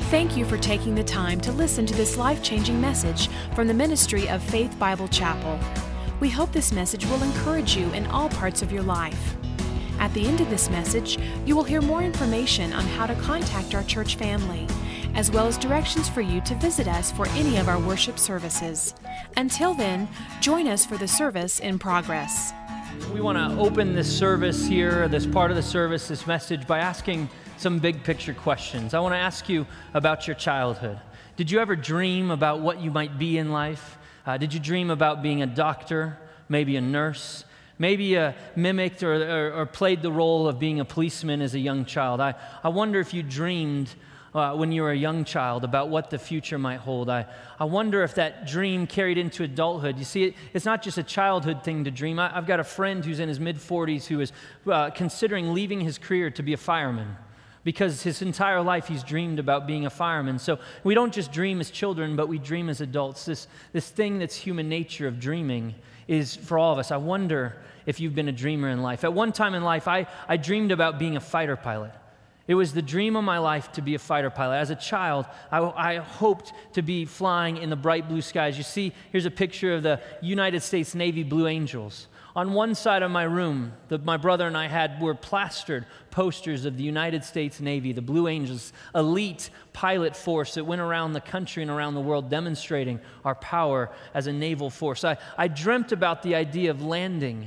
Thank you for taking the time to listen to this life-changing message from the ministry of Faith Bible Chapel. We hope this message will encourage you in all parts of your life. At the end of this message, you will hear more information on how to contact our church family, as well as directions for you to visit us for any of our worship services. Until then, join us for the service in progress. We want to open this service here, this part of the service, this message, by asking some big picture questions. I want to ask you about your childhood. Did you ever dream about what you might be in life? Did you dream about being a doctor, maybe a nurse? Maybe you mimicked or played the role of being a policeman as a young child. I wonder if you dreamed when you were a young child about what the future might hold. I wonder if that dream carried into adulthood. You see, it's not just a childhood thing to dream. I've got a friend who's in his mid-40s who is considering leaving his career to be a fireman, because his entire life he's dreamed about being a fireman. So we don't just dream as children, but we dream as adults. This thing that's human nature of dreaming is for all of us. I wonder if you've been a dreamer in life. At one time in life, I dreamed about being a fighter pilot. It was the dream of my life to be a fighter pilot. As a child, I hoped to be flying in the bright blue skies. You see, here's a picture of the United States Navy Blue Angels. On one side of my room that my brother and I had were plastered posters of the United States Navy, the Blue Angels, elite pilot force that went around the country and around the world demonstrating our power as a naval force. I dreamt about the idea of landing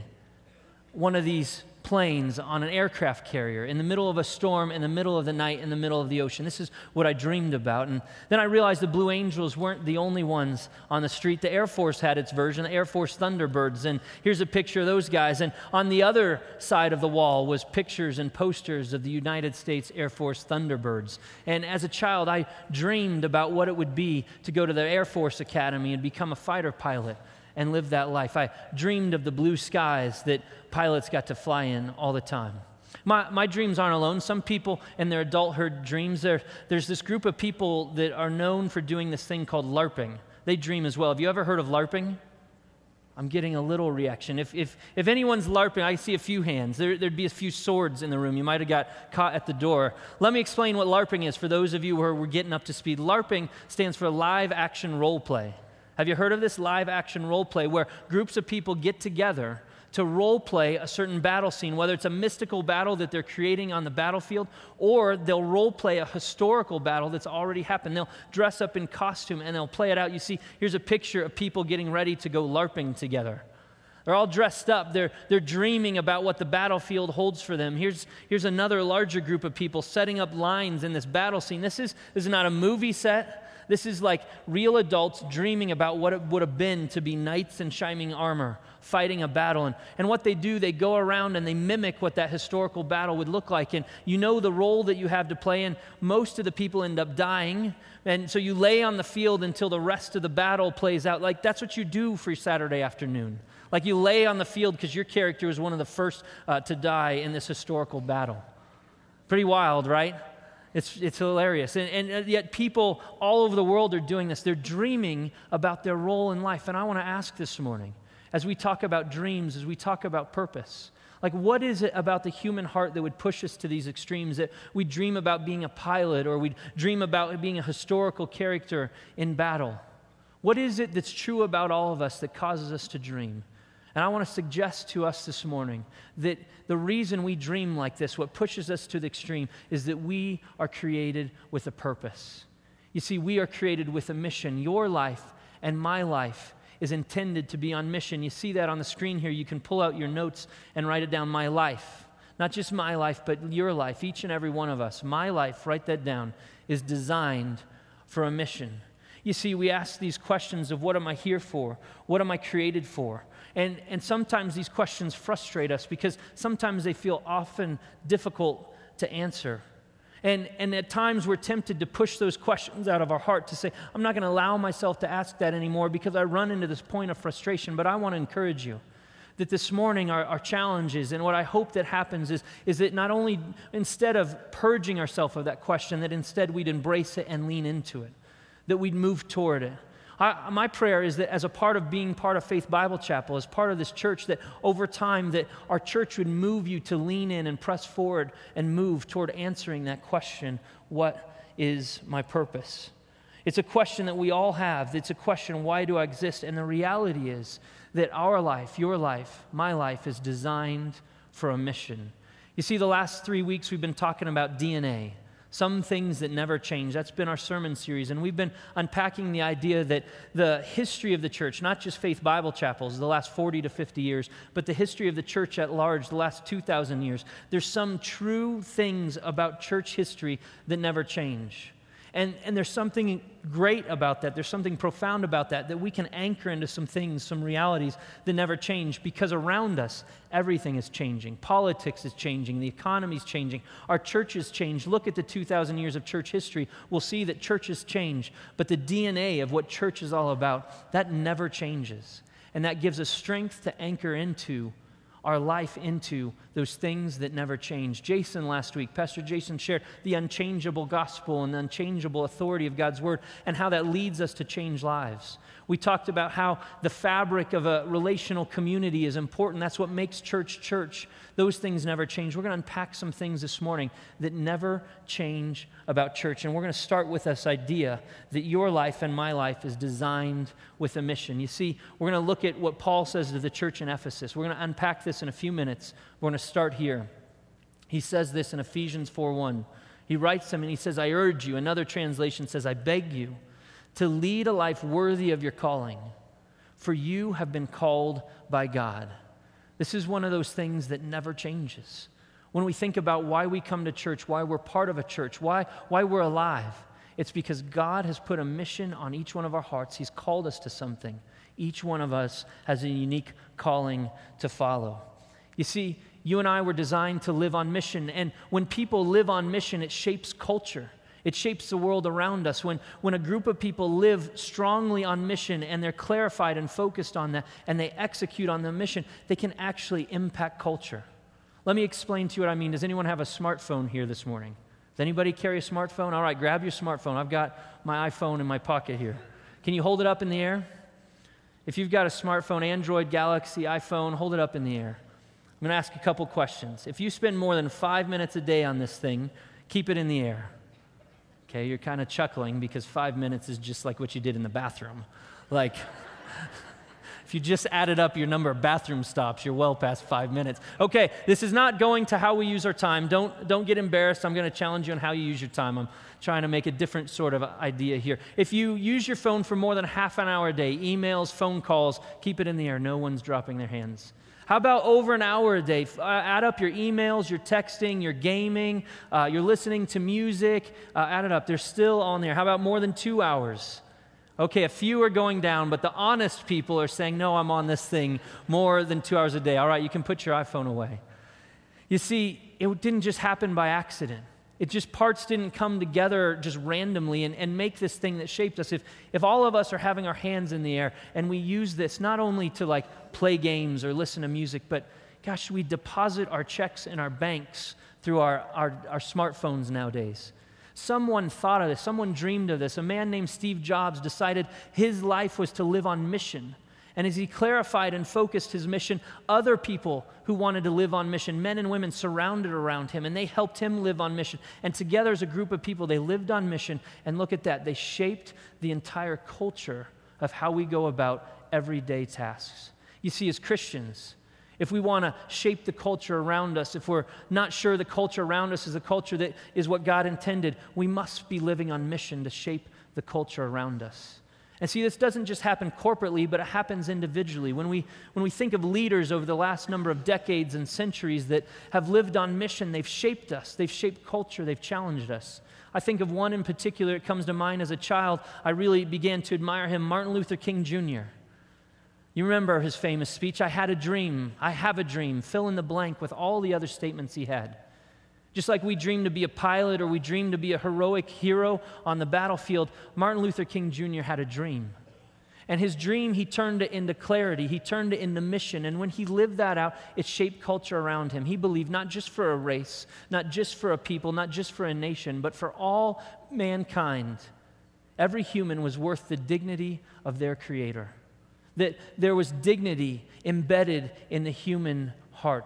one of these planes on an aircraft carrier in the middle of a storm, in the middle of the night, in the middle of the ocean. This is what I dreamed about. And then I realized the Blue Angels weren't the only ones on the street. The Air Force had its version, the Air Force Thunderbirds. And here's a picture of those guys. And on the other side of the wall was pictures and posters of the United States Air Force Thunderbirds. And as a child, I dreamed about what it would be to go to the Air Force Academy and become a fighter pilot and live that life. I dreamed of the blue skies that pilots got to fly in all the time. My dreams aren't alone. Some people in their adulthood dreams, there's this group of people that are known for doing this thing called LARPing. They dream as well. Have you ever heard of LARPing? I'm getting a little reaction. If anyone's LARPing, I see a few hands. There'd be a few swords in the room. You might have got caught at the door. Let me explain what LARPing is for those of you who are getting up to speed. LARPing stands for live action role play. Have you heard of this live action role play, where groups of people get together to role play a certain battle scene, whether it's a mystical battle that they're creating on the battlefield, or they'll role play a historical battle that's already happened. They'll dress up in costume and they'll play it out. You see, here's a picture of people getting ready to go LARPing together. They're all dressed up. They're dreaming about what the battlefield holds for them. Here's another larger group of people setting up lines in this battle scene. This is not a movie set. This is like real adults dreaming about what it would have been to be knights in shining armor, fighting a battle. And what they do, they go around and they mimic what that historical battle would look like. And you know the role that you have to play, and most of the people end up dying. And so you lay on the field until the rest of the battle plays out. Like, that's what you do for your Saturday afternoon. Like, you lay on the field because your character was one of the first to die in this historical battle. Pretty wild, right? It's hilarious. And yet people all over the world are doing this. They're dreaming about their role in life. And I want to ask this morning, as we talk about dreams, as we talk about purpose, like, what is it about the human heart that would push us to these extremes, that we dream about being a pilot, or we dream about being a historical character in battle? What is it that's true about all of us that causes us to dream? And I want to suggest to us this morning that the reason we dream like this, what pushes us to the extreme, is that we are created with a purpose. You see, we are created with a mission. Your life and my life is intended to be on mission. You see that on the screen here. You can pull out your notes and write it down. My life, not just my life, but your life, each and every one of us. My life, write that down, is designed for a mission. You see, we ask these questions of what am I here for? What am I created for? And sometimes these questions frustrate us because sometimes they feel often difficult to answer. And at times we're tempted to push those questions out of our heart, to say, I'm not going to allow myself to ask that anymore because I run into this point of frustration. But I want to encourage you that this morning our challenge is, and what I hope that happens is that not only, instead of purging ourselves of that question, that instead we'd embrace it and lean into it, that we'd move toward it. My prayer is that as a part of being part of Faith Bible Chapel, as part of this church, that over time that our church would move you to lean in and press forward and move toward answering that question, what is my purpose? It's a question that we all have. It's a question, why do I exist? And the reality is that our life, your life, my life is designed for a mission. You see, the last 3 weeks we've been talking about DNA, some things that never change. That's been our sermon series, and we've been unpacking the idea that the history of the church, not just Faith Bible Chapels, the last 40 to 50 years, but the history of the church at large, the last 2,000 years, there's some true things about church history that never change. And there's something great about that. There's something profound about that we can anchor into some things, some realities that never change, because around us, everything is changing. Politics is changing. The economy is changing. Our churches change. Look at the 2,000 years of church history. We'll see that churches change, but the DNA of what church is all about, that never changes. And that gives us strength to anchor into our life, into those things that never change. Jason last week, Pastor Jason shared the unchangeable gospel and the unchangeable authority of God's word and how that leads us to change lives. We talked about how the fabric of a relational community is important. That's what makes church church. Those things never change. We're going to unpack some things this morning that never change about church. And we're going to start with this idea that your life and my life is designed with a mission. You see, we're going to look at what Paul says to the church in Ephesus. We're going to unpack this in a few minutes. We're going to start here. He says this in Ephesians 4:1. He writes them and he says, I urge you. Another translation says, I beg you to lead a life worthy of your calling, for you have been called by God. This is one of those things that never changes. When we think about why we come to church, why we're part of a church, why we're alive, it's because God has put a mission on each one of our hearts. He's called us to something. Each one of us has a unique calling to follow. You see, you and I were designed to live on mission, and when people live on mission, it shapes culture. It shapes the world around us. When a group of people live strongly on mission and they're clarified and focused on that and they execute on the mission, they can actually impact culture. Let me explain to you what I mean. Does anyone have a smartphone here this morning? Does anybody carry a smartphone? All right, grab your smartphone. I've got my iPhone in my pocket here. Can you hold it up in the air? If you've got a smartphone, Android, Galaxy, iPhone, hold it up in the air. I'm going to ask a couple questions. If you spend more than 5 minutes a day on this thing, keep it in the air. Okay, you're kind of chuckling because 5 minutes is just like what you did in the bathroom. Like, if you just added up your number of bathroom stops, you're well past 5 minutes. Okay, this is not going to how we use our time. Don't get embarrassed. I'm going to challenge you on how you use your time. I'm trying to make a different sort of idea here. If you use your phone for more than half an hour a day, emails, phone calls, keep it in the air. No one's dropping their hands. How about over an hour a day? Add up your emails, your texting, your gaming, you're listening to music. Add it up. They're still on there. How about more than 2 hours? Okay, a few are going down, but the honest people are saying, no, I'm on this thing more than 2 hours a day. All right, you can put your iPhone away. You see, it didn't just happen by accident. It just, parts didn't come together just randomly and make this thing that shaped us. If all of us are having our hands in the air and we use this not only to like play games or listen to music, but gosh, we deposit our checks in our banks through our smartphones nowadays. Someone thought of this. Someone dreamed of this. A man named Steve Jobs decided his life was to live on mission. And as he clarified and focused his mission, other people who wanted to live on mission, men and women, surrounded around him, and they helped him live on mission. And together as a group of people, they lived on mission. And look at that. They shaped the entire culture of how we go about everyday tasks. You see, as Christians, if we want to shape the culture around us, if we're not sure the culture around us is a culture that is what God intended, we must be living on mission to shape the culture around us. And see, this doesn't just happen corporately, but it happens individually. When we think of leaders over the last number of decades and centuries that have lived on mission, they've shaped us, they've shaped culture, they've challenged us. I think of one in particular that comes to mind as a child. I really began to admire him, Martin Luther King Jr. You remember his famous speech, I had a dream, I have a dream, fill in the blank with all the other statements he had. Just like we dream to be a pilot or we dream to be a heroic hero on the battlefield, Martin Luther King Jr. had a dream. And his dream, he turned it into clarity. He turned it into mission. And when he lived that out, it shaped culture around him. He believed not just for a race, not just for a people, not just for a nation, but for all mankind. Every human was worth the dignity of their Creator. That there was dignity embedded in the human heart.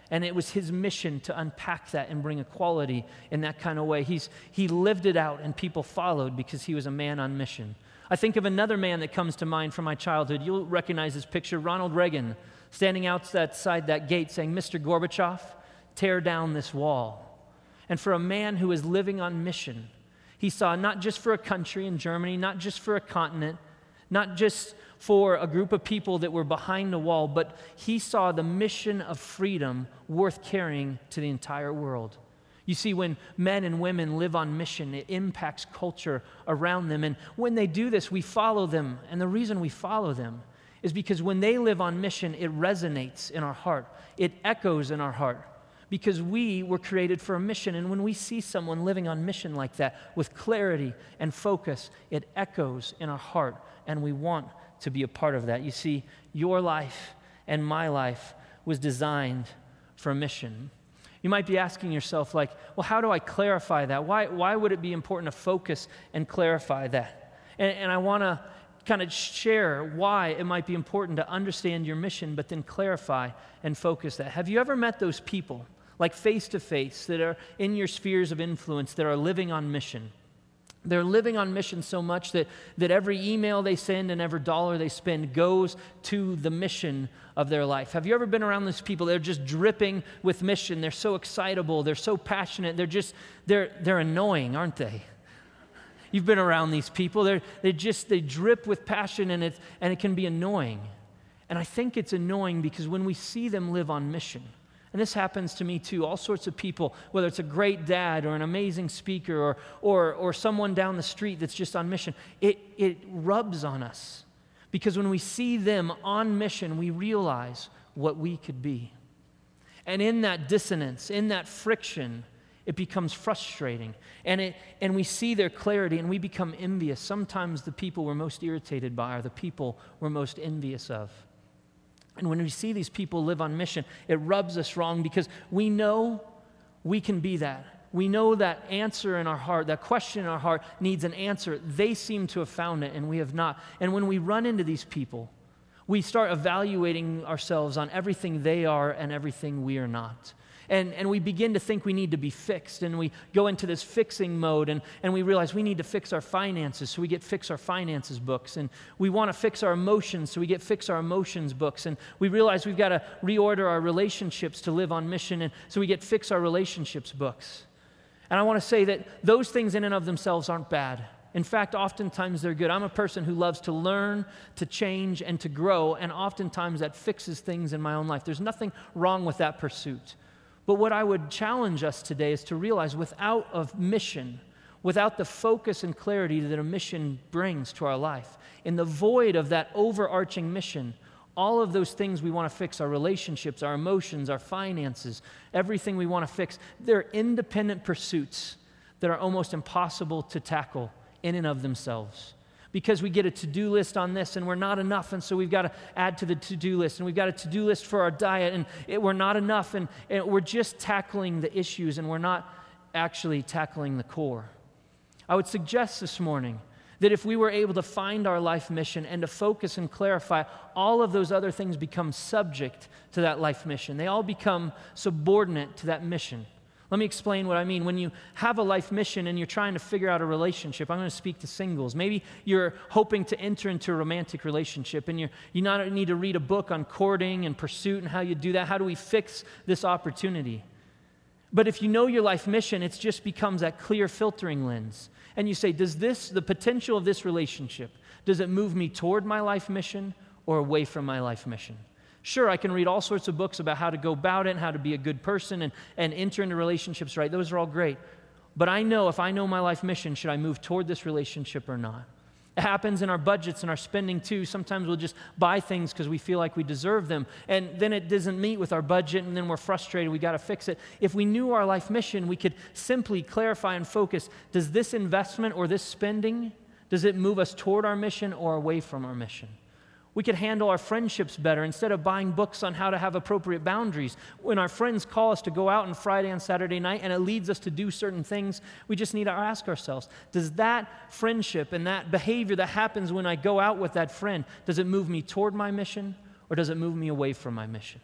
And it was his mission to unpack that and bring equality in that kind of way. He lived it out, and people followed because he was a man on mission. I think of another man that comes to mind from my childhood. You'll recognize this picture, Ronald Reagan, standing outside that gate saying, "Mr. Gorbachev, tear down this wall." And for a man who is living on mission, he saw not just for a country in Germany, not just for a continent, not just for a group of people that were behind the wall, but he saw the mission of freedom worth carrying to the entire world. You see, when men and women live on mission, it impacts culture around them. And when they do this, we follow them. And the reason we follow them is because when they live on mission, it resonates in our heart. It echoes in our heart because we were created for a mission. And when we see someone living on mission like that with clarity and focus, it echoes in our heart, and we want to be a part of that. You see, your life and my life was designed for a mission. You might be asking yourself, like, well, how do I clarify that? Why would it be important to focus and clarify that? And I want to kind of share why it might be important to understand your mission, but then clarify and focus that. Have you ever met those people, like face to face, that are in your spheres of influence, that are living on mission? They're living on mission so much that every email they send and every dollar they spend goes to the mission of their life. Have you ever been around those people? They're just dripping with mission. They're so excitable. They're so passionate. They're annoying, aren't they? You've been around these people. They drip with passion, and it can be annoying. And I think it's annoying because when we see them live on mission, and this happens to me too, all sorts of people, whether it's a great dad or an amazing speaker or someone down the street that's just on mission, it rubs on us. Because when we see them on mission, we realize what we could be. And in that dissonance, in that friction, it becomes frustrating. And we see their clarity and we become envious. Sometimes the people we're most irritated by are the people we're most envious of. And when we see these people live on mission, it rubs us wrong because we know we can be that. We know that answer in our heart, that question in our heart needs an answer. They seem to have found it, and we have not. And when we run into these people, we start evaluating ourselves on everything they are and everything we are not. And we begin to think we need to be fixed, and we go into this fixing mode, and we realize we need to fix our finances, so we get Fix Our Finances books, and we want to fix our emotions, so we get Fix Our Emotions books, and we realize we've got to reorder our relationships to live on mission, and so we get Fix Our Relationships books. And I want to say that those things in and of themselves aren't bad. In fact, oftentimes they're good. I'm a person who loves to learn, to change, and to grow, and oftentimes that fixes things in my own life. There's nothing wrong with that pursuit. But what I would challenge us today is to realize without a mission, without the focus and clarity that a mission brings to our life, in the void of that overarching mission, all of those things we want to fix, our relationships, our emotions, our finances, everything we want to fix, they're independent pursuits that are almost impossible to tackle in and of themselves. Because we get a to-do list on this and we're not enough, and so we've got to add to the to-do list, and we've got a to-do list for our diet, and we're not enough, and we're just tackling the issues and we're not actually tackling the core. I would suggest this morning that if we were able to find our life mission and to focus and clarify, all of those other things become subject to that life mission. They all become subordinate to that mission. Let me explain what I mean. When you have a life mission and you're trying to figure out a relationship, I'm going to speak to singles. Maybe you're hoping to enter into a romantic relationship, and you not need to read a book on courting and pursuit and how you do that. How do we fix this opportunity? But if you know your life mission, it just becomes that clear filtering lens. And you say, does the potential of this relationship, does it move me toward my life mission or away from my life mission? Sure, I can read all sorts of books about how to go about it and how to be a good person and enter into relationships, right? Those are all great. But I know if I know my life mission, should I move toward this relationship or not? It happens in our budgets and our spending too. Sometimes we'll just buy things because we feel like we deserve them, and then it doesn't meet with our budget, and then we're frustrated. We got to fix it. If we knew our life mission, we could simply clarify and focus. Does this investment or this spending, does it move us toward our mission or away from our mission? We could handle our friendships better instead of buying books on how to have appropriate boundaries. When our friends call us to go out on Friday and Saturday night and it leads us to do certain things, we just need to ask ourselves, does that friendship and that behavior that happens when I go out with that friend, does it move me toward my mission or does it move me away from my mission? Does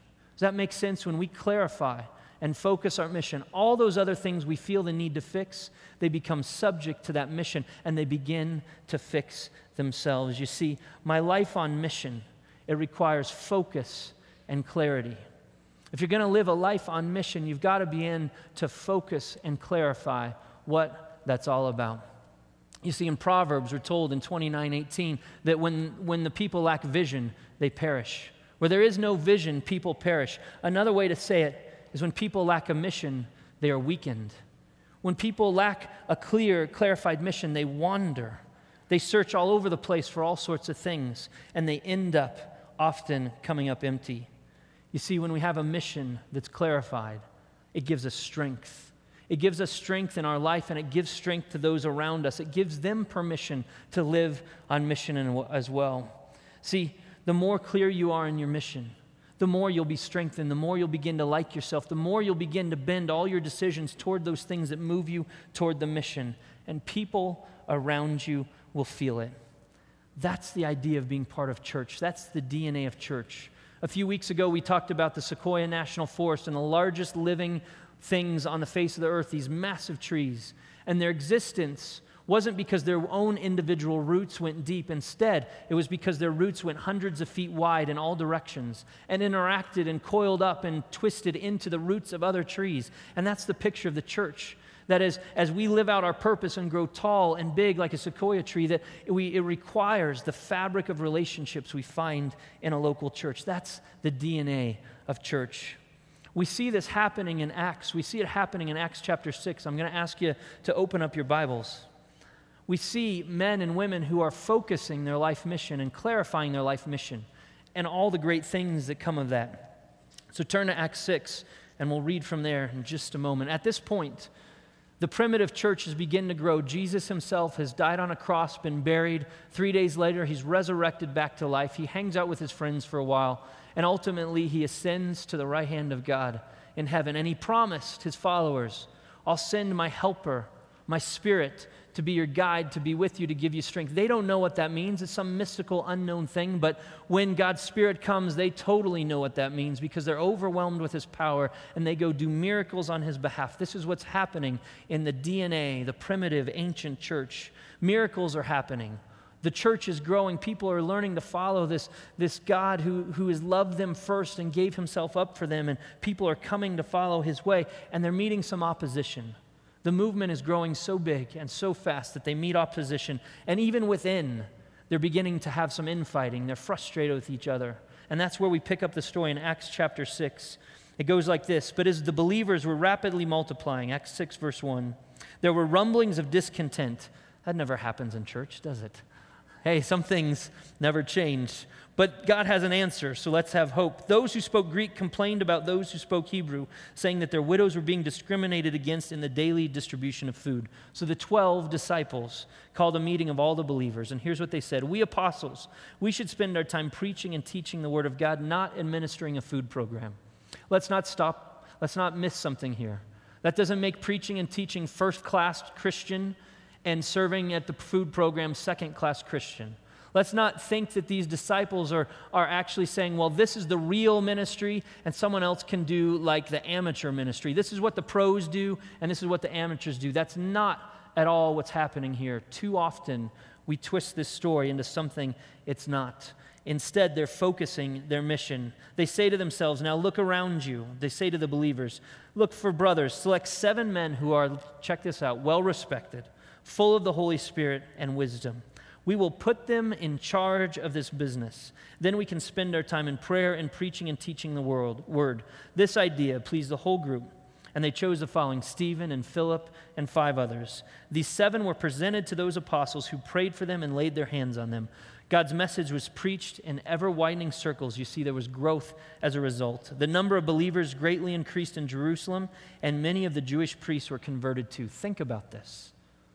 that make sense? When we clarify and focus our mission, all those other things we feel the need to fix, they become subject to that mission and they begin to fix themselves. You see, my life on mission, it requires focus and clarity. If you're going to live a life on mission, you've got to begin to focus and clarify what that's all about. You see, in Proverbs, we're told in 29:18 that when the people lack vision, they perish. Where there is no vision, people perish. Another way to say it is when people lack a mission, they are weakened. When people lack a clear, clarified mission, they wander. They search all over the place for all sorts of things, and they end up often coming up empty. You see, when we have a mission that's clarified, it gives us strength. It gives us strength in our life, and it gives strength to those around us. It gives them permission to live on mission as well. See, the more clear you are in your mission, the more you'll be strengthened, the more you'll begin to like yourself, the more you'll begin to bend all your decisions toward those things that move you toward the mission, and people around you will feel it. That's the idea of being part of church. That's the DNA of church. A few weeks ago, we talked about the Sequoia National Forest and the largest living things on the face of the earth, these massive trees. And their existence wasn't because their own individual roots went deep. Instead, it was because their roots went hundreds of feet wide in all directions and interacted and coiled up and twisted into the roots of other trees. And that's the picture of the church. That is, as we live out our purpose and grow tall and big like a sequoia tree, that it requires the fabric of relationships we find in a local church. That's the DNA of church. We see this happening in Acts. We see it happening in Acts chapter 6. I'm going to ask you to open up your Bibles. We see men and women who are focusing their life mission and clarifying their life mission and all the great things that come of that. So turn to Acts 6, and we'll read from there in just a moment. At this point, the primitive church has begun to grow. Jesus himself has died on a cross, been buried. 3 days later, he's resurrected back to life. He hangs out with his friends for a while, and ultimately he ascends to the right hand of God in heaven. And he promised his followers, I'll send my helper, my spirit, to be your guide, to be with you, to give you strength. They don't know what that means. It's some mystical, unknown thing. But when God's Spirit comes, they totally know what that means because they're overwhelmed with his power and they go do miracles on his behalf. This is what's happening in the DNA, the primitive, ancient church. Miracles are happening. The church is growing. People are learning to follow this God who has loved them first and gave himself up for them. And people are coming to follow his way. And they're meeting some opposition. The movement is growing so big and so fast that they meet opposition. And even within, they're beginning to have some infighting. They're frustrated with each other. And that's where we pick up the story in Acts chapter 6. It goes like this. But as the believers were rapidly multiplying, Acts 6 verse 1, there were rumblings of discontent. That never happens in church, does it? Hey, some things never change. But God has an answer, so let's have hope. Those who spoke Greek complained about those who spoke Hebrew, saying that their widows were being discriminated against in the daily distribution of food. So the 12 disciples called a meeting of all the believers, and here's what they said. We apostles, we should spend our time preaching and teaching the word of God, not administering a food program. Let's not stop. Let's not miss something here. That doesn't make preaching and teaching first-class Christian and serving at the food program second-class Christian. Let's not think that these disciples are actually saying, well, this is the real ministry and someone else can do like the amateur ministry. This is what the pros do and this is what the amateurs do. That's not at all what's happening here. Too often we twist this story into something it's not. Instead, they're focusing their mission. They say to themselves, now look around you. They say to the believers, look for brothers. Select 7 men who are, check this out, well-respected, full of the Holy Spirit and wisdom. We will put them in charge of this business. Then we can spend our time in prayer and preaching and teaching the word. This idea pleased the whole group, and they chose the following: Stephen and Philip and 5 others. These 7 were presented to those apostles who prayed for them and laid their hands on them. God's message was preached in ever-widening circles. You see, there was growth as a result. The number of believers greatly increased in Jerusalem, and many of the Jewish priests were converted too. Think about this.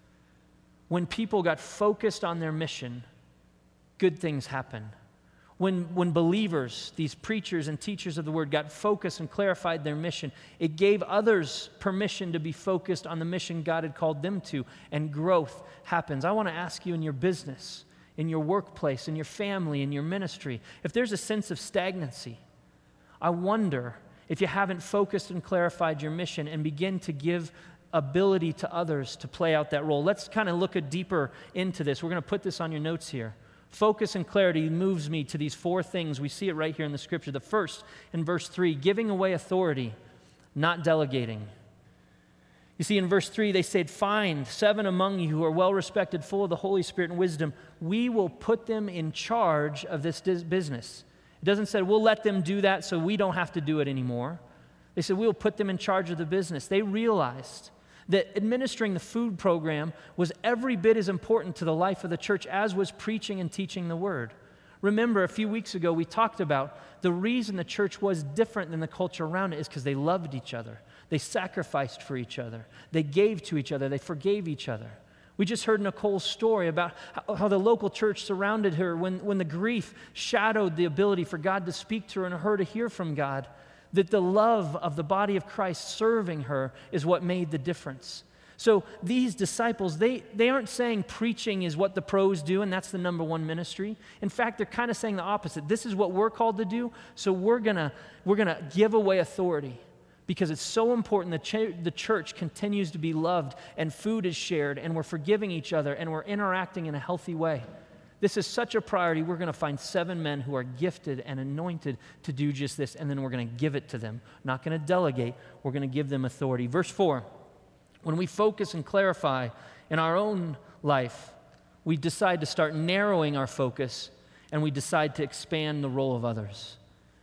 When people got focused on their mission, good things happen. When believers, these preachers and teachers of the word, got focused and clarified their mission, it gave others permission to be focused on the mission God had called them to, and growth happens. I want to ask you, in your business, in your workplace, in your family, in your ministry, if there's a sense of stagnancy, I wonder if you haven't focused and clarified your mission and begin to give ability to others to play out that role. Let's kind of look deeper into this. We're going to put this on your notes here. Focus and clarity moves me to these 4 things. We see it right here in the scripture. The first, in verse 3, giving away authority, not delegating. You see, in verse 3, they said, "Find 7 among you who are well-respected, full of the Holy Spirit and wisdom. We will put them in charge of this business." It doesn't say, we'll let them do that so we don't have to do it anymore. They said, we'll put them in charge of the business. They realized that administering the food program was every bit as important to the life of the church as was preaching and teaching the word. Remember, a few weeks ago, we talked about the reason the church was different than the culture around it is because they loved each other. They sacrificed for each other. They gave to each other. They forgave each other. We just heard Nicole's story about how the local church surrounded her when the grief shadowed the ability for God to speak to her and her to hear from God, that the love of the body of Christ serving her is what made the difference. So these disciples, they aren't saying preaching is what the pros do and that's the number one ministry. In fact, they're kind of saying the opposite. This is what we're called to do, so we're gonna give away authority because it's so important that the church continues to be loved and food is shared and we're forgiving each other and we're interacting in a healthy way. This is such a priority. We're going to find 7 men who are gifted and anointed to do just this, and then we're going to give it to them. Not going to delegate. We're going to give them authority. Verse 4, when we focus and clarify in our own life, we decide to start narrowing our focus, and we decide to expand the role of others.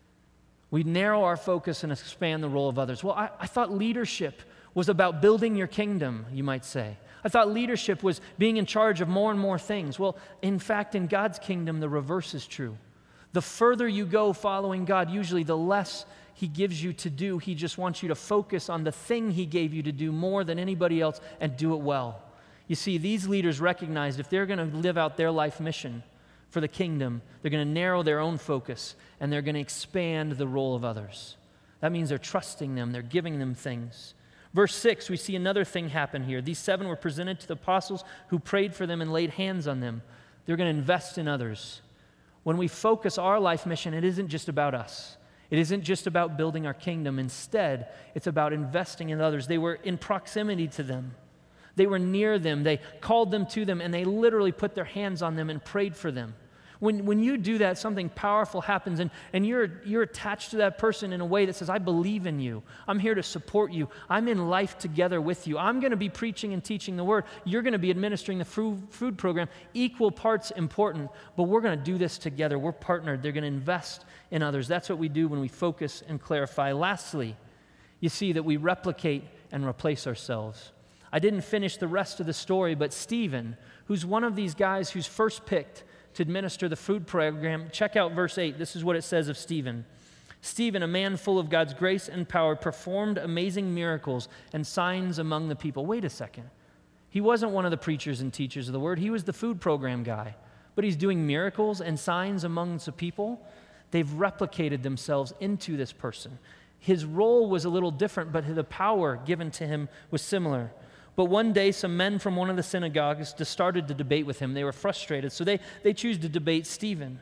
We narrow our focus and expand the role of others. Well, I thought leadership was about building your kingdom, you might say. I thought leadership was being in charge of more and more things. Well, in fact, in God's kingdom, the reverse is true. The further you go following God, usually the less He gives you to do. He just wants you to focus on the thing He gave you to do more than anybody else and do it well. You see, these leaders recognized if they're going to live out their life mission for the kingdom, they're going to narrow their own focus and they're going to expand the role of others. That means they're trusting them, they're giving them things. Verse 6, we see another thing happen here. These 7 were presented to the apostles who prayed for them and laid hands on them. They're going to invest in others. When we focus our life mission, it isn't just about us. It isn't just about building our kingdom. Instead, it's about investing in others. They were in proximity to them. They were near them. They called them to them, and they literally put their hands on them and prayed for them. When you do that, something powerful happens, and you're attached to that person in a way that says, I believe in you. I'm here to support you. I'm in life together with you. I'm going to be preaching and teaching the word. You're going to be administering the food program. Equal parts important, but we're going to do this together. We're partnered. They're going to invest in others. That's what we do when we focus and clarify. Lastly, you see that we replicate and replace ourselves. I didn't finish the rest of the story, but Stephen, who's one of these guys who's first picked to administer the food program, check out verse 8. This is what it says of Stephen. Stephen, a man full of God's grace and power, performed amazing miracles and signs among the people. Wait a second. He wasn't one of the preachers and teachers of the word. He was the food program guy. But he's doing miracles and signs amongst the people. They've replicated themselves into this person. His role was a little different, but the power given to him was similar. But one day, some men from one of the synagogues just started to debate with him. They were frustrated, so they choose to debate Stephen.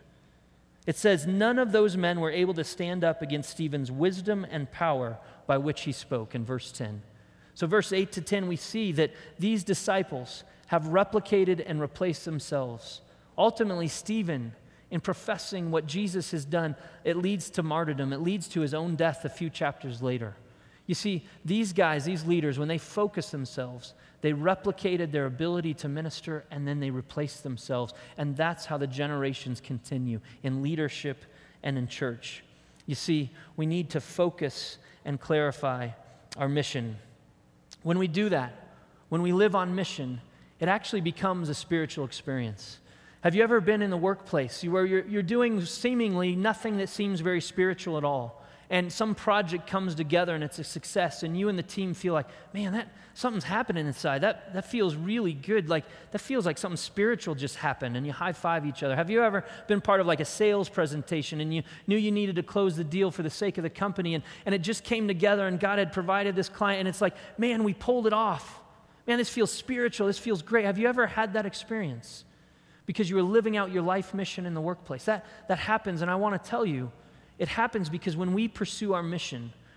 It says, none of those men were able to stand up against Stephen's wisdom and power by which he spoke, in verse 10. So verse 8 to 10, we see that these disciples have replicated and replaced themselves. Ultimately, Stephen, in professing what Jesus has done, it leads to martyrdom. It leads to his own death a few chapters later. You see, these guys, these leaders, when they focus themselves, they replicated their ability to minister and then they replaced themselves. And that's how the generations continue in leadership and in church. You see, we need to focus and clarify our mission. When we do that, when we live on mission, it actually becomes a spiritual experience. Have you ever been in the workplace where you're doing seemingly nothing that seems very spiritual at all? And some project comes together and it's a success, and you and the team feel like, man, something's happening inside. That feels really good. Like that feels like something spiritual just happened, and you high-five each other. Have you ever been part of like a sales presentation and you knew you needed to close the deal for the sake of the company, and it just came together and God had provided this client, and it's like, man, we pulled it off. Man, this feels spiritual. This feels great. Have you ever had that experience? Because you were living out your life mission in the workplace. That happens, and I want to tell you, it happens because when we pursue our mission,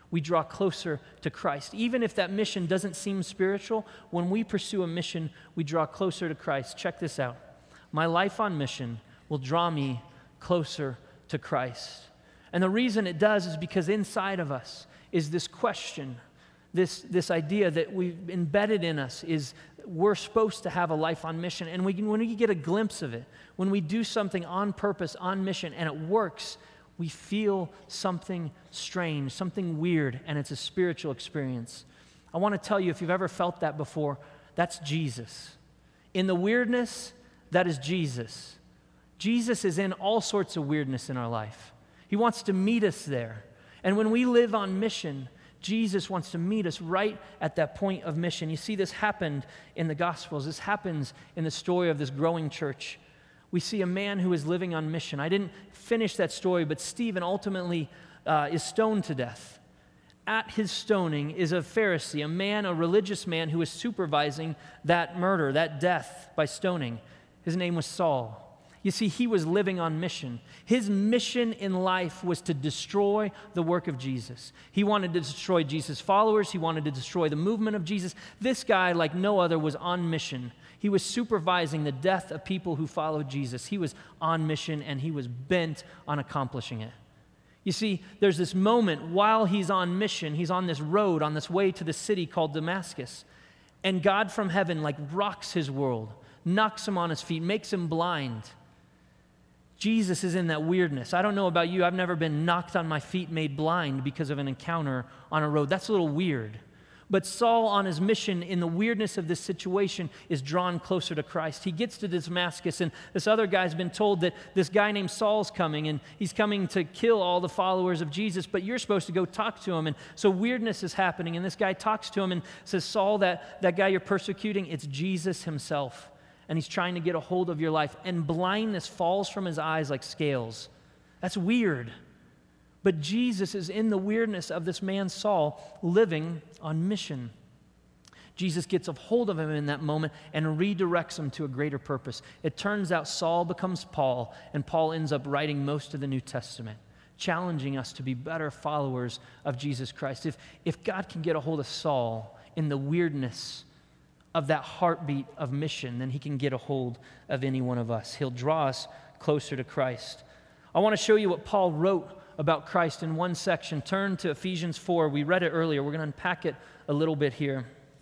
we draw closer to Christ. Even if that mission doesn't seem spiritual, when we pursue a mission, we draw closer to Christ. Check this out. My life on mission will draw me closer to Christ. And the reason it does is because inside of us is this question, this idea that we've embedded in us is we're supposed to have a life on mission. And when we get a glimpse of it, when we do something on purpose, on mission, and it works, we feel something strange, something weird, and it's a spiritual experience. I want to tell you, if you've ever felt that before, that's Jesus. In the weirdness, that is Jesus. Jesus is in all sorts of weirdness in our life. He wants to meet us there. And when we live on mission, Jesus wants to meet us right at that point of mission. You see, this happened in the Gospels. This happens in the story of this growing church. We see a man who is living on mission. I didn't finish that story, but Stephen ultimately is stoned to death. At his stoning is a Pharisee, a religious man who was supervising that murder, that death by stoning. His name was Saul. You see, he was living on mission. His mission in life was to destroy the work of Jesus. He wanted to destroy Jesus' followers. He wanted to destroy the movement of Jesus. This guy, like no other, was on mission. He was supervising the death of people who followed Jesus. He was on mission, and he was bent on accomplishing it. You see, there's this moment while he's on mission, he's on this road, on this way to the city called Damascus, and God from heaven rocks his world, knocks him on his feet, makes him blind. Jesus is in that weirdness. I don't know about you, I've never been knocked on my feet, made blind because of an encounter on a road. That's a little weird. But Saul, on his mission, in the weirdness of this situation, is drawn closer to Christ. He gets to Damascus, and this other guy's been told that this guy named Saul's coming, and he's coming to kill all the followers of Jesus, but you're supposed to go talk to him. And so weirdness is happening, and this guy talks to him and says, Saul, that guy you're persecuting, it's Jesus himself. And he's trying to get a hold of your life. And blindness falls from his eyes like scales. That's weird. But Jesus is in the weirdness of this man Saul living on mission. Jesus gets a hold of him in that moment and redirects him to a greater purpose. It turns out Saul becomes Paul, and Paul ends up writing most of the New Testament, challenging us to be better followers of Jesus Christ. If God can get a hold of Saul in the weirdness of that heartbeat of mission, then he can get a hold of any one of us. He'll draw us closer to Christ. I want to show you what Paul wrote about Christ in one section. Turn to Ephesians 4. We read it earlier. We're going to unpack it a little bit here.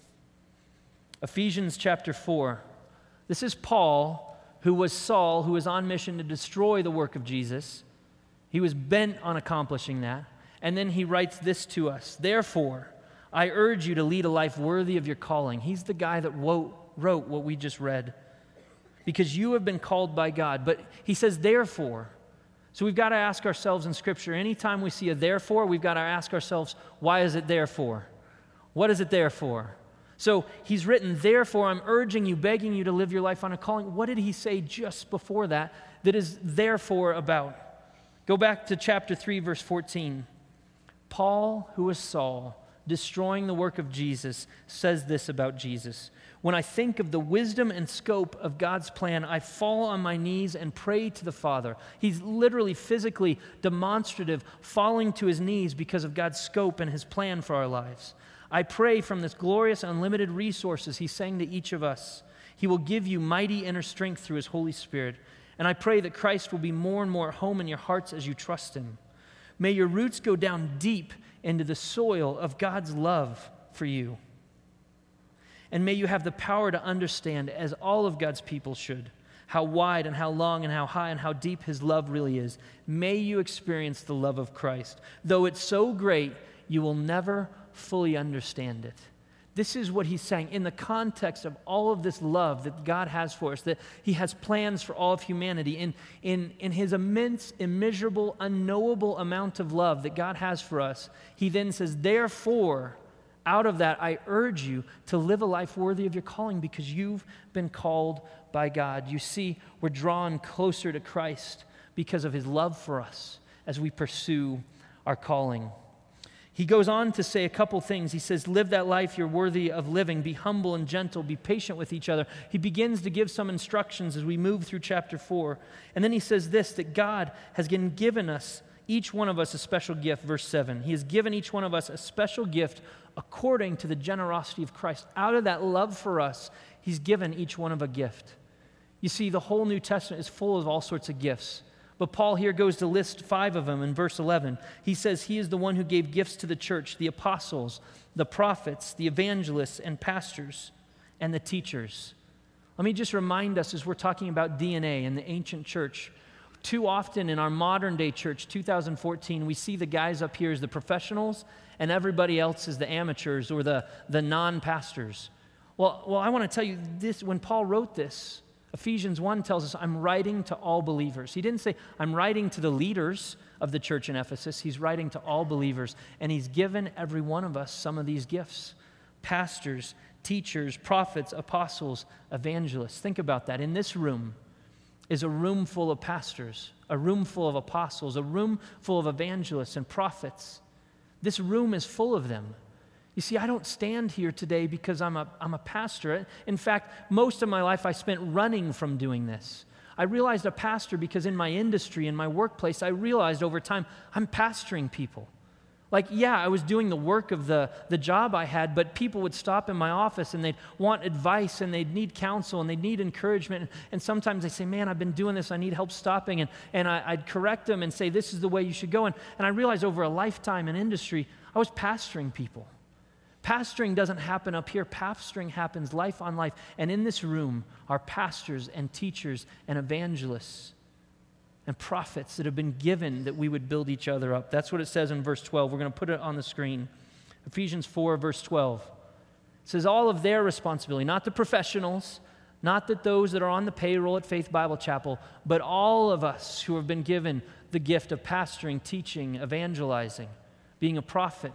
Ephesians chapter 4. This is Paul, who was Saul, who was on mission to destroy the work of Jesus. He was bent on accomplishing that. And then he writes this to us. Therefore, I urge you to lead a life worthy of your calling. He's the guy that wrote what we just read. Because you have been called by God. But he says, therefore. So we've got to ask ourselves in Scripture, anytime we see a therefore, we've got to ask ourselves, why is it there for? What is it there for? So he's written, therefore, I'm urging you, begging you to live your life on a calling. What did he say just before that is therefore about? Go back to chapter 3, verse 14. Paul, who is Saul, destroying the work of Jesus, says this about Jesus. When I think of the wisdom and scope of God's plan, I fall on my knees and pray to the Father. He's literally, physically, demonstrative, falling to his knees because of God's scope and his plan for our lives. I pray from this glorious, unlimited resources he's saying to each of us, he will give you mighty inner strength through his Holy Spirit. And I pray that Christ will be more and more at home in your hearts as you trust him. May your roots go down deep into the soil of God's love for you. And may you have the power to understand, as all of God's people should, how wide and how long and how high and how deep his love really is. May you experience the love of Christ. Though it's so great, you will never fully understand it. This is what he's saying in the context of all of this love that God has for us, that he has plans for all of humanity. In his immense, immeasurable, unknowable amount of love that God has for us, he then says, therefore, out of that, I urge you to live a life worthy of your calling because you've been called by God. You see, we're drawn closer to Christ because of his love for us as we pursue our calling. He goes on to say a couple things. He says, live that life you're worthy of living. Be humble and gentle. Be patient with each other. He begins to give some instructions as we move through chapter 4. And then he says this, that God has given us each one of us a special gift, verse 7. He has given each one of us a special gift according to the generosity of Christ. Out of that love for us, he's given each one of a gift. You see, the whole New Testament is full of all sorts of gifts. But Paul here goes to list 5 of them in verse 11. He says he is the one who gave gifts to the church, the apostles, the prophets, the evangelists, and pastors, and the teachers. Let me just remind us as we're talking about DNA in the ancient church, too often in our modern day church, 2014, we see the guys up here as the professionals and everybody else is the amateurs or the non-pastors. Well, I want to tell you this, when Paul wrote this, Ephesians 1 tells us, I'm writing to all believers. He didn't say, I'm writing to the leaders of the church in Ephesus. He's writing to all believers, and he's given every one of us some of these gifts. Pastors, teachers, prophets, apostles, evangelists. Think about that. In this room is a room full of pastors, a room full of apostles, a room full of evangelists and prophets. This room is full of them. You see, I don't stand here today because I'm a pastor. In fact, most of my life I spent running from doing this. I realized a pastor because in my industry, in my workplace, I realized over time I'm pastoring people. Like, yeah, I was doing the work of the job I had, but people would stop in my office and they'd want advice and they'd need counsel and they'd need encouragement. And sometimes they say, man, I've been doing this, I need help stopping. And I'd correct them and say, this is the way you should go. And I realized over a lifetime in industry, I was pastoring people. Pastoring doesn't happen up here. Pastoring happens life on life. And in this room are pastors and teachers and evangelists and prophets that have been given that we would build each other up. That's what it says in verse 12. We're going to put it on the screen. Ephesians 4, verse 12. It says all of their responsibility, not the professionals, not that those that are on the payroll at Faith Bible Chapel, but all of us who have been given the gift of pastoring, teaching, evangelizing, being a prophet.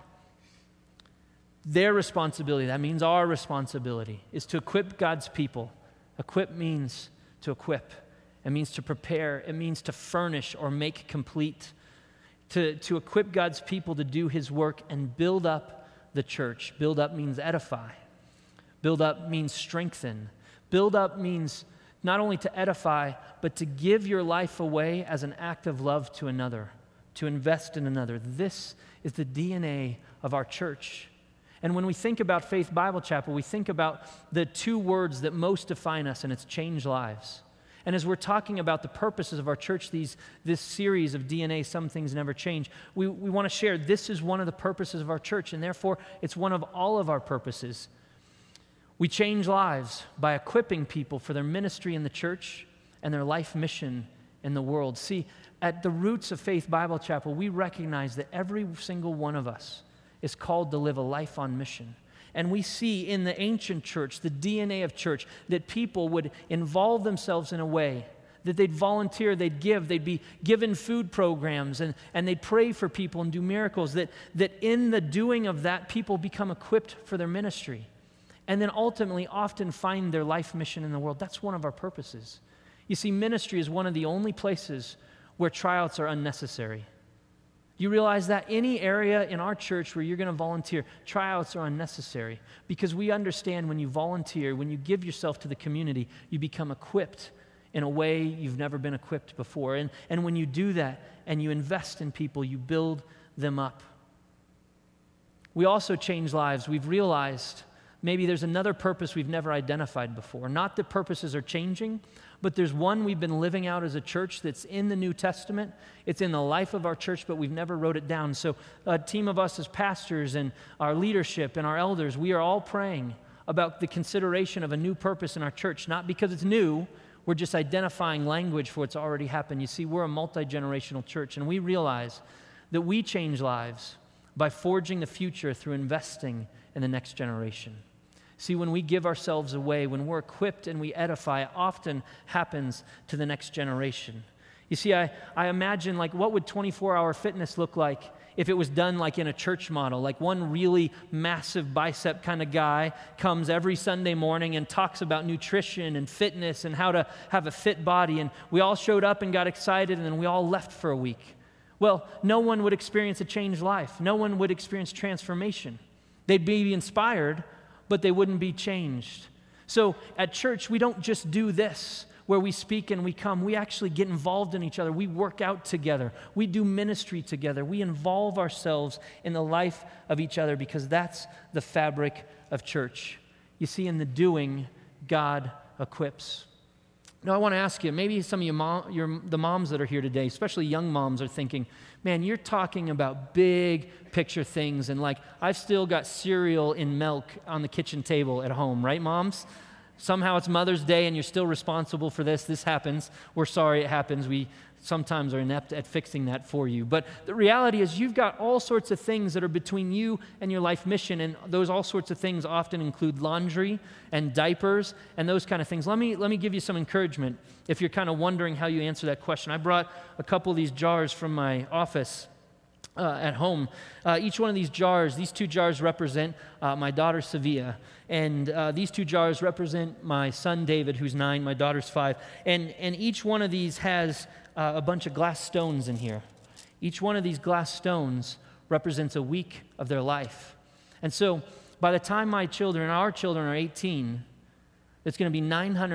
Their responsibility, that means our responsibility, is to equip God's people. Equip means to equip. It means to prepare. It means to furnish or make complete. To equip God's people to do his work and build up the church. Build up means edify. Build up means strengthen. Build up means not only to edify, but to give your life away as an act of love to another, to invest in another. This is the DNA of our church. And when we think about Faith Bible Chapel, we think about the 2 words that most define us, and it's change lives. And as we're talking about the purposes of our church, this series of DNA, Some Things Never Change, we want to share this is one of the purposes of our church, and therefore it's one of all of our purposes. We change lives by equipping people for their ministry in the church and their life mission in the world. See, at the roots of Faith Bible Chapel, we recognize that every single one of us is called to live a life on mission. And we see in the ancient church, the DNA of church, that people would involve themselves in a way that they'd volunteer, they'd give, they'd be given food programs, and they'd pray for people and do miracles, that in the doing of that, people become equipped for their ministry. And then ultimately often find their life mission in the world. That's one of our purposes. You see, ministry is one of the only places where tryouts are unnecessary. You realize that any area in our church where you're going to volunteer, tryouts are unnecessary because we understand when you volunteer, when you give yourself to the community, you become equipped in a way you've never been equipped before. And when you do that and you invest in people, you build them up. We also change lives. We've realized maybe there's another purpose we've never identified before. Not that purposes are changing, but there's one we've been living out as a church that's in the New Testament. It's in the life of our church, but we've never wrote it down. So a team of us as pastors and our leadership and our elders, we are all praying about the consideration of a new purpose in our church. Not because it's new, we're just identifying language for what's already happened. You see, we're a multi-generational church, and we realize that we change lives by forging the future through investing in the next generation. See, when we give ourselves away, when we're equipped and we edify, it often happens to the next generation. You see, I imagine, like, what would 24-hour fitness look like if it was done like in a church model? Like one really massive bicep kind of guy comes every Sunday morning and talks about nutrition and fitness and how to have a fit body, and we all showed up and got excited, and then we all left for a week. Well, no one would experience a changed life. No one would experience transformation. They'd be inspired, but they wouldn't be changed. So at church, we don't just do this. where we speak and we come. We actually get involved in each other. We work out together. We do ministry together. We involve ourselves in the life of each other because that's the fabric of church. You see, in the doing, God equips. Now, I want to ask you, maybe some of the moms that are here today, especially young moms, are thinking, man, you're talking about big picture things, and like, I've still got cereal in milk on the kitchen table at home, right, moms? Somehow it's Mother's Day and you're still responsible for this. This happens. We're sorry it happens. We sometimes are inept at fixing that for you. But the reality is you've got all sorts of things that are between you and your life mission, and those all sorts of things often include laundry and diapers and those kind of things. Let me give you some encouragement if you're kind of wondering how you answer that question. I brought a couple of these jars from my office at home. Each one of these jars, these 2 jars represent my daughter Sevilla, and these 2 jars represent my son David, who's 9, my daughter's 5, and each one of these has a bunch of glass stones in here. Each one of these glass stones represents a week of their life. And so by the time our children are 18, it's going to be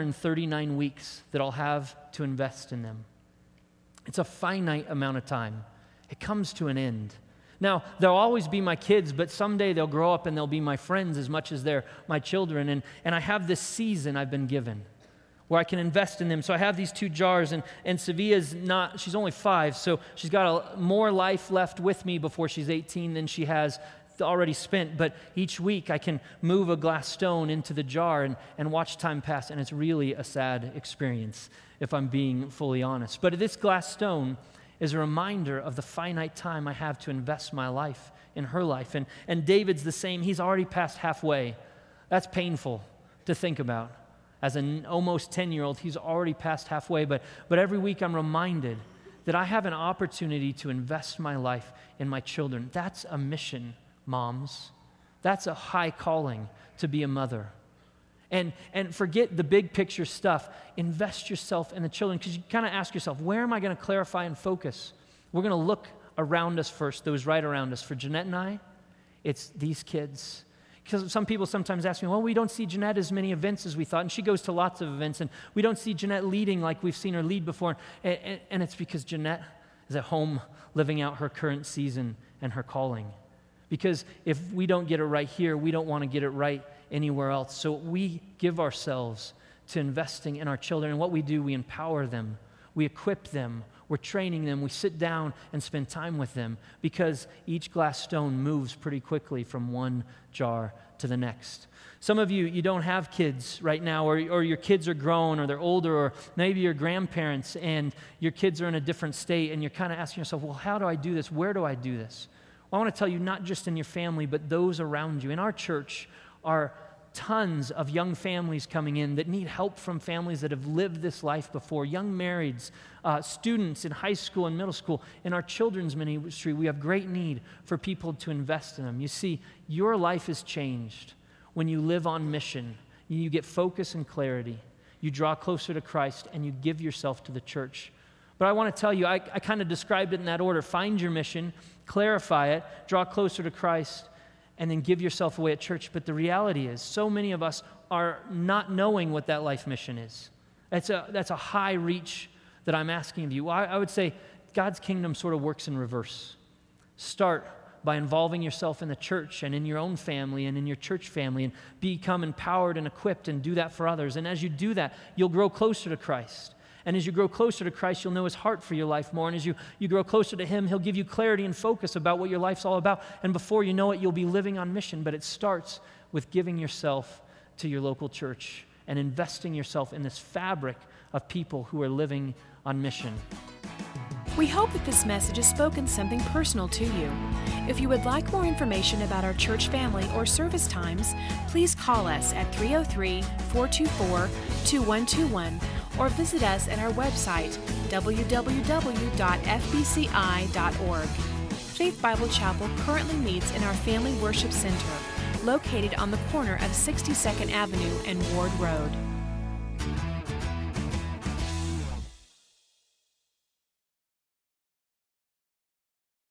939 weeks that I'll have to invest in them. It's a finite amount of time. It comes to an end. Now, they'll always be my kids, but someday they'll grow up and they'll be my friends as much as they're my children. And I have this season I've been given where I can invest in them. So I have these 2 jars, and Sevilla's she's only 5, so she's got more life left with me before she's 18 than she has already spent. But each week I can move a glass stone into the jar and watch time pass, and it's really a sad experience, if I'm being fully honest. But this glass stone is a reminder of the finite time I have to invest my life in her life. And David's the same. He's already passed halfway. That's painful to think about. As an almost 10-year-old, he's already passed halfway. But every week I'm reminded that I have an opportunity to invest my life in my children. That's a mission, moms. That's a high calling to be a mother. And forget the big picture stuff. Invest yourself in the children, because you kind of ask yourself, where am I going to clarify and focus? We're going to look around us first, those right around us. For Jeanette and I, it's these kids. Because some people sometimes ask me, well, we don't see Jeanette as many events as we thought, and she goes to lots of events, and we don't see Jeanette leading like we've seen her lead before. And it's because Jeanette is at home living out her current season and her calling. Because if we don't get it right here, we don't want to get it right anywhere else. So we give ourselves to investing in our children. And what we do, we empower them. We equip them. We're training them. We sit down and spend time with them, because each glass stone moves pretty quickly from one jar to the next. Some of you don't have kids right now, or your kids are grown, or they're older, or maybe you're grandparents and your kids are in a different state, and you're kind of asking yourself, well, how do I do this? Where do I do this? Well, I want to tell you, not just in your family, but those around you. In our church are tons of young families coming in that need help from families that have lived this life before, young marrieds, students in high school and middle school. In our children's ministry, we have great need for people to invest in them. You see, your life is changed when you live on mission. You get focus and clarity. You draw closer to Christ, and you give yourself to the church. But I want to tell you, I kind of described it in that order. Find your mission, clarify it, draw closer to Christ, and then give yourself away at church. But the reality is, so many of us are not knowing what that life mission is. That's a high reach that I'm asking of you. I would say God's kingdom sort of works in reverse. Start by involving yourself in the church and in your own family and in your church family, and become empowered and equipped and do that for others. And as you do that, you'll grow closer to Christ. And as you grow closer to Christ, you'll know His heart for your life more. And as you grow closer to Him, He'll give you clarity and focus about what your life's all about. And before you know it, you'll be living on mission. But it starts with giving yourself to your local church and investing yourself in this fabric of people who are living on mission. We hope that this message has spoken something personal to you. If you would like more information about our church family or service times, please call us at 303-424-2121 or visit us at our website, www.fbci.org. Faith Bible Chapel currently meets in our Family Worship Center, located on the corner of 62nd Avenue and Ward Road.